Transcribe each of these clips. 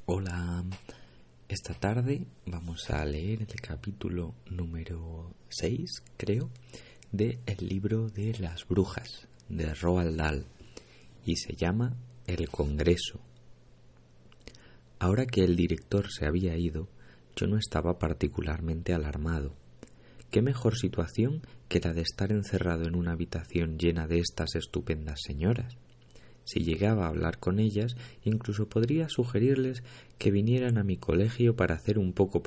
Hola, esta tarde vamos a leer el capítulo número 6, creo, de el libro de las brujas de Roald Dahl y se llama El Congreso. Ahora que el director se había ido, yo no estaba particularmente alarmado. ¿Qué mejor situación que la de estar encerrado en una habitación llena de estas estupendas señoras? Si llegaba a hablar con ellas, incluso podría sugerirles que vinieran a mi colegio para hacer un poco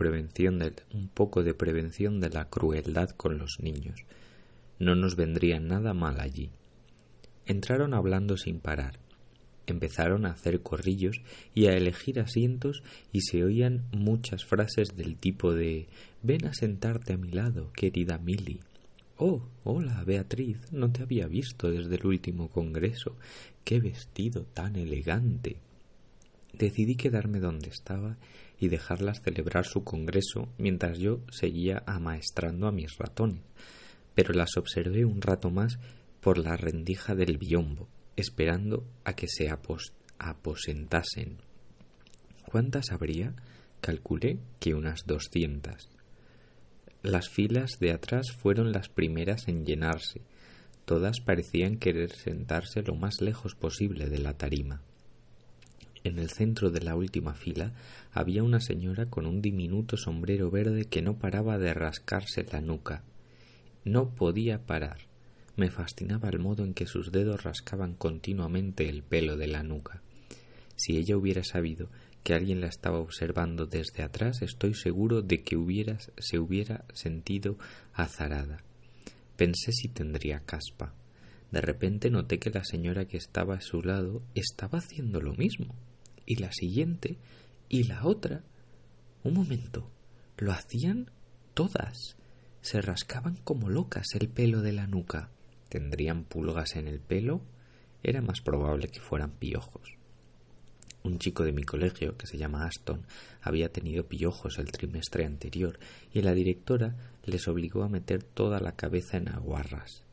de prevención de la crueldad con los niños. No nos vendría nada mal allí. Entraron hablando sin parar. Empezaron a hacer corrillos y a elegir asientos y se oían muchas frases del tipo de «Ven a sentarte a mi lado, querida Milly». «Oh, hola, Beatriz, no te había visto desde el último congreso. ¡Qué vestido tan elegante!». Decidí quedarme donde estaba y dejarlas celebrar su congreso mientras yo seguía amaestrando a mis ratones, pero las observé un rato más por la rendija del biombo, esperando a que se aposentasen. ¿Cuántas habría? Calculé que unas 200. Las filas de atrás fueron las primeras en llenarse. Todas parecían querer sentarse lo más lejos posible de la tarima. En el centro de la última fila había una señora con un diminuto sombrero verde que no paraba de rascarse la nuca. No podía parar. Me fascinaba el modo en que sus dedos rascaban continuamente el pelo de la nuca. Si ella hubiera sabido que alguien la estaba observando desde atrás, estoy seguro de que se hubiera sentido azarada. Pensé si tendría caspa. De repente noté que la señora que estaba a su lado estaba haciendo lo mismo. Y la siguiente, y la otra. Un momento, lo hacían todas. Se rascaban como locas el pelo de la nuca. ¿Tendrían pulgas en el pelo? Era más probable que fueran piojos. Un chico de mi colegio, que se llama Aston, había tenido piojos el trimestre anterior y la directora les obligó a meter toda la cabeza en aguarras.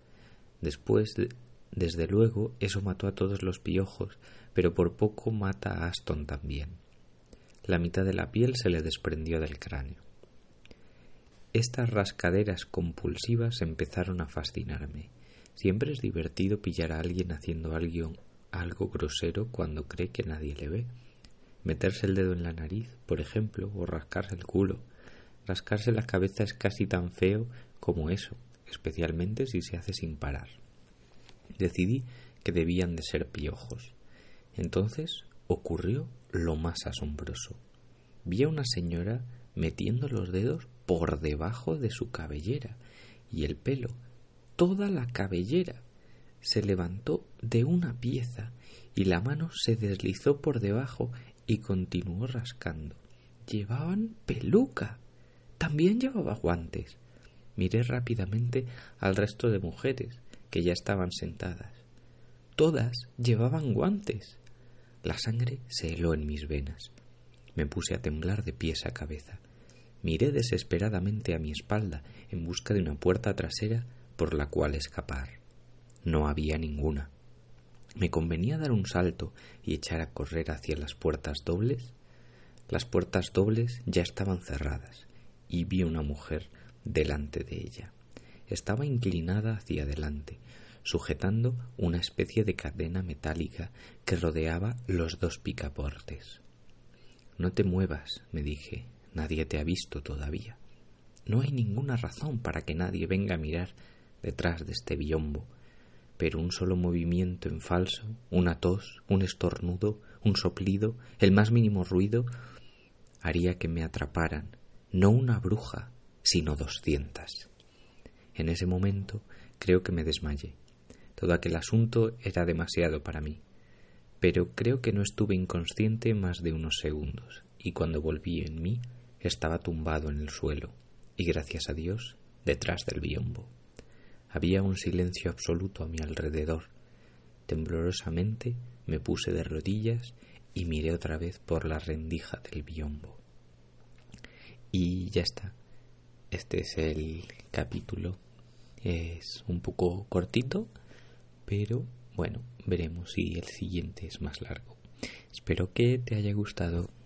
Desde luego, eso mató a todos los piojos, pero por poco mata a Aston también. La mitad de la piel se le desprendió del cráneo. Estas rascaderas compulsivas empezaron a fascinarme. Siempre es divertido pillar a alguien haciendo algo grosero cuando cree que nadie le ve. Meterse el dedo en la nariz, por ejemplo, o rascarse el culo. Rascarse la cabeza es casi tan feo como eso, especialmente si se hace sin parar. Decidí que debían de ser piojos. Entonces ocurrió lo más asombroso. Vi a una señora metiendo los dedos por debajo de su cabellera y el pelo, toda la cabellera, se levantó de una pieza y la mano se deslizó por debajo y continuó rascando. Llevaban peluca. También llevaba guantes. Miré rápidamente al resto de mujeres que ya estaban sentadas. Todas llevaban guantes. La sangre se heló en mis venas. Me puse a temblar de pies a cabeza. Miré desesperadamente a mi espalda en busca de una puerta trasera por la cual escapar. No había ninguna. ¿Me convenía dar un salto y echar a correr hacia las puertas dobles? Las puertas dobles ya estaban cerradas y vi una mujer delante de ella. Estaba inclinada hacia adelante, sujetando una especie de cadena metálica que rodeaba los dos picaportes. «No te muevas», me dije, «nadie te ha visto todavía. No hay ninguna razón para que nadie venga a mirar detrás de este biombo. Pero un solo movimiento en falso, una tos, un estornudo, un soplido, el más mínimo ruido, haría que me atraparan, no una bruja, sino 200. En ese momento creo que me desmayé. Todo aquel asunto era demasiado para mí, pero creo que no estuve inconsciente más de unos segundos, y cuando volví en mí estaba tumbado en el suelo, y gracias a Dios, detrás del biombo. Había un silencio absoluto a mi alrededor. Temblorosamente me puse de rodillas y miré otra vez por la rendija del biombo. Y ya está. Este es el capítulo. Es un poco cortito, pero bueno, veremos si el siguiente es más largo. Espero que te haya gustado.